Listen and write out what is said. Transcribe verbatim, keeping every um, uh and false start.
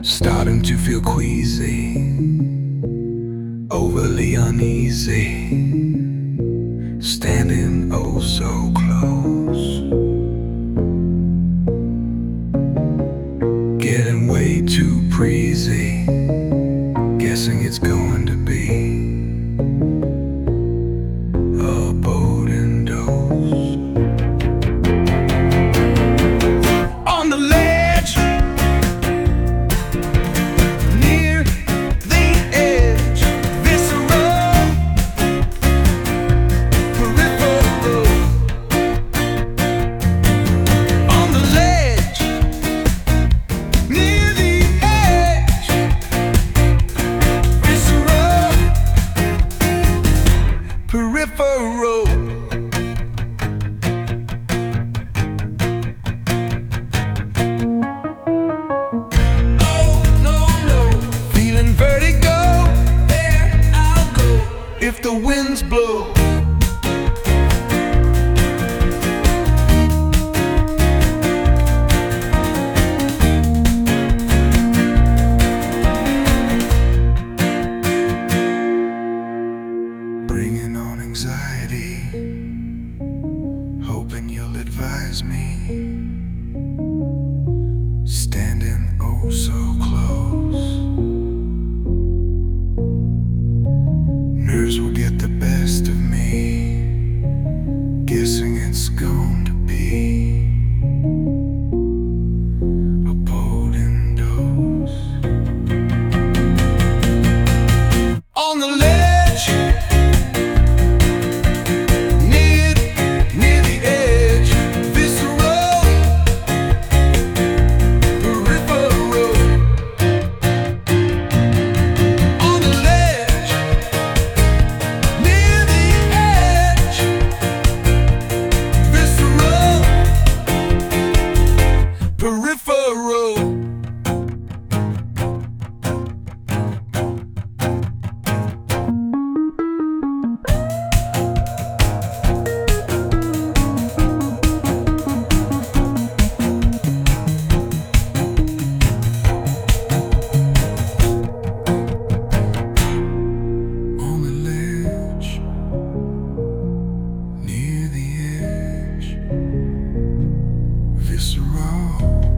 Starting to feel queasy, overly uneasy, standing oh so close, getting way too breezy, guessing it's going to be a boat and dose. On the ledge, near the edge, visceral, peripheral. On the ledge, near the edge, visceral, peripheral. If the winds blow, bringing on anxiety, hoping you'll advise me, standing oh so close. Nerves will get the best of me, guessing it's going to be a boat and dose. On the ledge, near, near the edge, visceral, peripheral. On the ledge, near the edge, visceral, peripheral. On the ledge, near the edge, visceral.